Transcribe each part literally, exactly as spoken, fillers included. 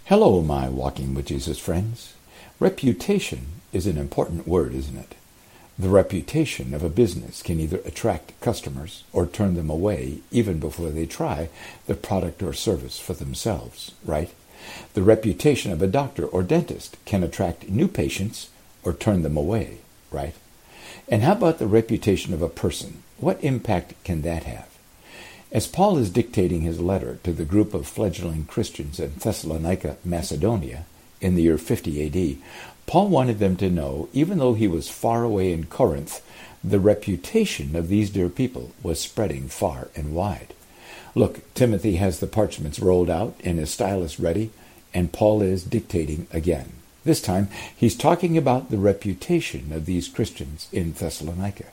Hello, my Walking with Jesus friends. Reputation is an important word, isn't it? The reputation of a business can either attract customers or turn them away even before they try the product or service for themselves, right? The reputation of a doctor or dentist can attract new patients or turn them away, right? And how about the reputation of a person? What impact can that have? As Paul is dictating his letter to the group of fledgling Christians in Thessalonica, Macedonia, in the year fifty A D, Paul wanted them to know, even though he was far away in Corinth, the reputation of these dear people was spreading far and wide. Look, Timothy has the parchments rolled out and his stylus ready, and Paul is dictating again. This time, he's talking about the reputation of these Christians in Thessalonica.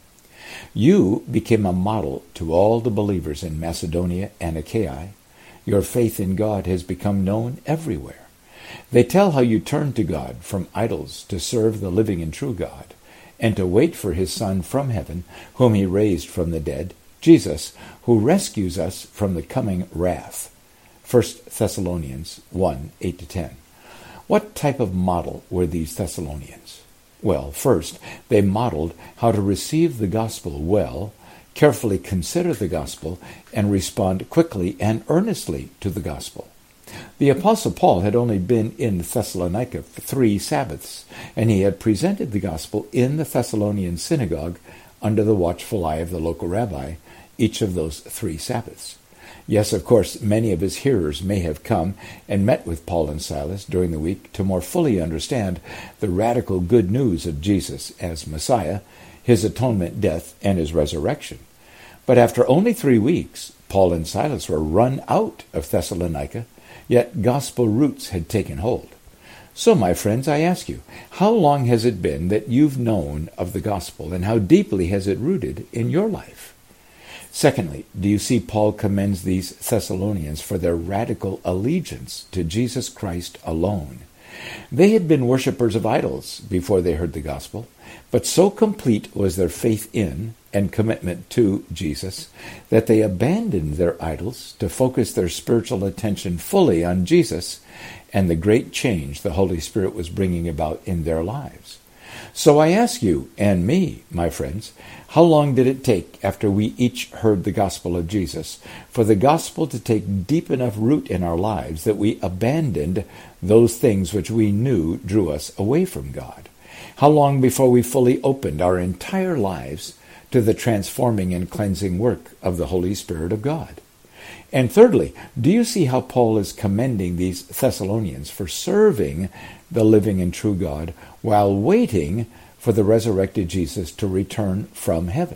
You became a model to all the believers in Macedonia and Achaia. Your faith in God has become known everywhere. They tell how you turned to God from idols to serve the living and true God, and to wait for his Son from heaven, whom he raised from the dead, Jesus, who rescues us from the coming wrath. First Thessalonians one, eight to ten. What type of model were these Thessalonians? Well, first, they modeled how to receive the gospel well, carefully consider the gospel, and respond quickly and earnestly to the gospel. The Apostle Paul had only been in Thessalonica for three Sabbaths, and he had presented the gospel in the Thessalonian synagogue under the watchful eye of the local rabbi each of those three Sabbaths. Yes, of course, many of his hearers may have come and met with Paul and Silas during the week to more fully understand the radical good news of Jesus as Messiah, his atonement, death, and his resurrection. But after only three weeks, Paul and Silas were run out of Thessalonica, yet gospel roots had taken hold. So, my friends, I ask you, how long has it been that you've known of the gospel, and how deeply has it rooted in your life? Secondly, do you see Paul commends these Thessalonians for their radical allegiance to Jesus Christ alone? They had been worshippers of idols before they heard the gospel, but so complete was their faith in and commitment to Jesus that they abandoned their idols to focus their spiritual attention fully on Jesus and the great change the Holy Spirit was bringing about in their lives. So I ask you and me, my friends, how long did it take after we each heard the gospel of Jesus for the gospel to take deep enough root in our lives that we abandoned those things which we knew drew us away from God? How long before we fully opened our entire lives to the transforming and cleansing work of the Holy Spirit of God? And thirdly, do you see how Paul is commending these Thessalonians for serving the living and true God while waiting for the resurrected Jesus to return from heaven?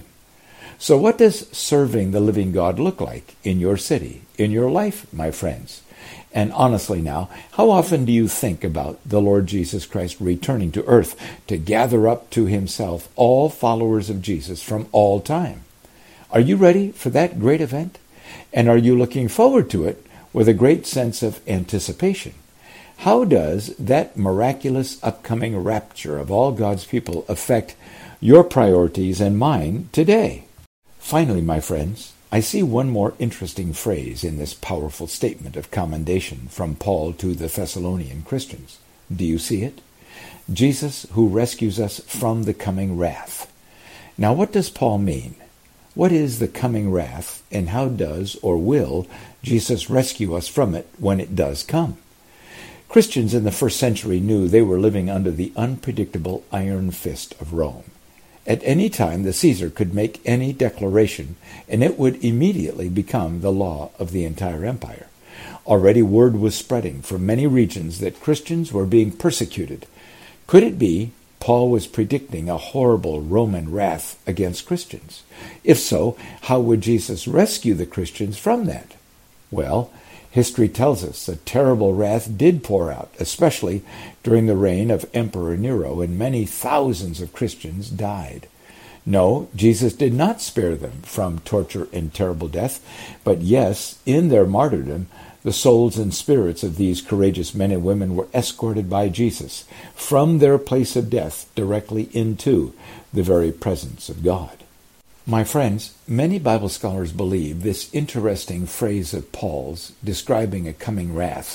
So what does serving the living God look like in your city, in your life, my friends? And honestly now, how often do you think about the Lord Jesus Christ returning to earth to gather up to himself all followers of Jesus from all time? Are you ready for that great event? And are you looking forward to it with a great sense of anticipation? How does that miraculous upcoming rapture of all God's people affect your priorities and mine today? Finally, my friends, I see one more interesting phrase in this powerful statement of commendation from Paul to the Thessalonian Christians. Do you see it? Jesus who rescues us from the coming wrath. Now, what does Paul mean? What is the coming wrath, and how does or will Jesus rescue us from it when it does come? Christians in the first century knew they were living under the unpredictable iron fist of Rome. At any time, the Caesar could make any declaration, and it would immediately become the law of the entire empire. Already word was spreading from many regions that Christians were being persecuted. Could it be Paul was predicting a horrible Roman wrath against Christians? If so, how would Jesus rescue the Christians from that? Well, history tells us a terrible wrath did pour out, especially during the reign of Emperor Nero, and many thousands of Christians died. No, Jesus did not spare them from torture and terrible death, but yes, in their martyrdom, the souls and spirits of these courageous men and women were escorted by Jesus from their place of death directly into the very presence of God. My friends, many Bible scholars believe this interesting phrase of Paul's describing a coming wrath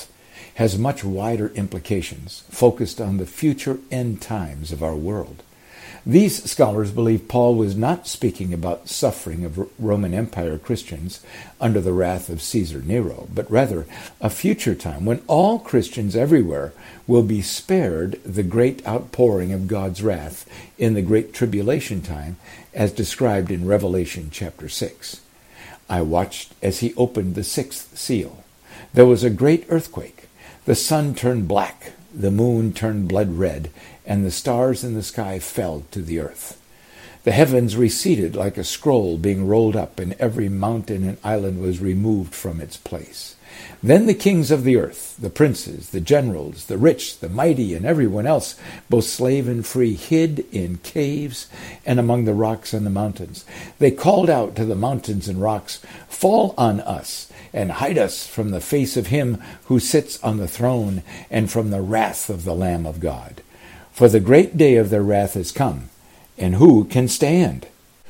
has much wider implications, focused on the future end times of our world. These scholars believe Paul was not speaking about suffering of Roman Empire Christians under the wrath of Caesar Nero, but rather a future time when all Christians everywhere will be spared the great outpouring of God's wrath in the great tribulation time, as described in Revelation chapter six. I watched as he opened the sixth seal. There was a great earthquake. The sun turned black, the moon turned blood red, and the stars in the sky fell to the earth. The heavens receded like a scroll being rolled up, and every mountain and island was removed from its place. Then the kings of the earth, the princes, the generals, the rich, the mighty, and everyone else, both slave and free, hid in caves and among the rocks and the mountains. They called out to the mountains and rocks, "Fall on us, and hide us from the face of him who sits on the throne, and from the wrath of the Lamb of God. For the great day of their wrath is come, and who can stand?"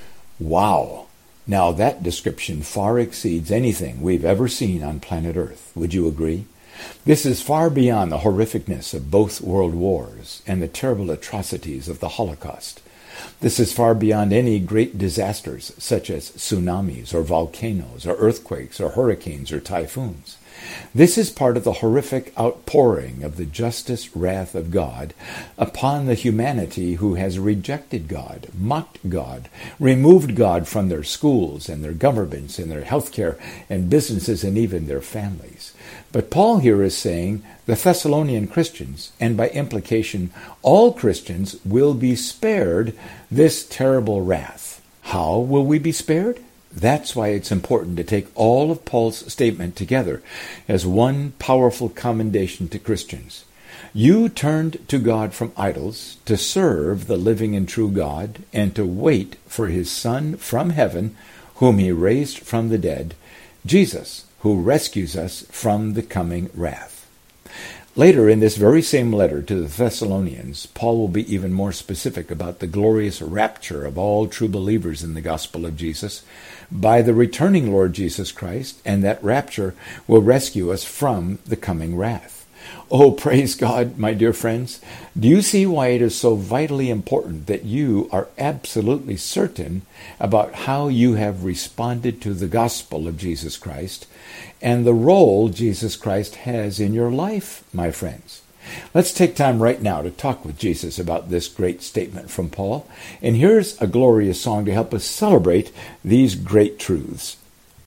Wow! Now that description far exceeds anything we've ever seen on planet Earth. Would you agree? This is far beyond the horrificness of both world wars and the terrible atrocities of the Holocaust. This is far beyond any great disasters such as tsunamis or volcanoes or earthquakes or hurricanes or typhoons. This is part of the horrific outpouring of the justice wrath of God upon the humanity who has rejected God, mocked God, removed God from their schools and their governments and their healthcare and businesses and even their families. But Paul here is saying the Thessalonian Christians, and by implication all Christians, will be spared this terrible wrath. How will we be spared? That's why it's important to take all of Paul's statement together as one powerful commendation to Christians. You turned to God from idols to serve the living and true God and to wait for his Son from heaven, whom he raised from the dead, Jesus, who rescues us from the coming wrath. Later in this very same letter to the Thessalonians, Paul will be even more specific about the glorious rapture of all true believers in the gospel of Jesus by the returning Lord Jesus Christ, and that rapture will rescue us from the coming wrath. Oh, praise God, my dear friends. Do you see why it is so vitally important that you are absolutely certain about how you have responded to the gospel of Jesus Christ and the role Jesus Christ has in your life, my friends? Let's take time right now to talk with Jesus about this great statement from Paul. And here's a glorious song to help us celebrate these great truths.